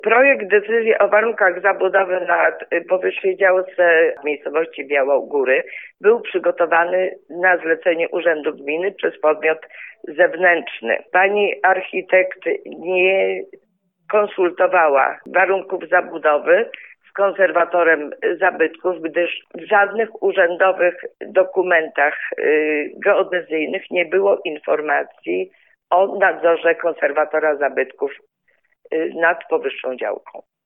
Projekt decyzji o warunkach zabudowy na powyższej działce w miejscowości Białogóry był przygotowany na zlecenie Urzędu Gminy przez podmiot zewnętrzny. Pani architekt nie konsultowała warunków zabudowy z konserwatorem zabytków, gdyż w żadnych urzędowych dokumentach geodezyjnych nie było informacji o nadzorze konserwatora zabytków nad powyższą działką.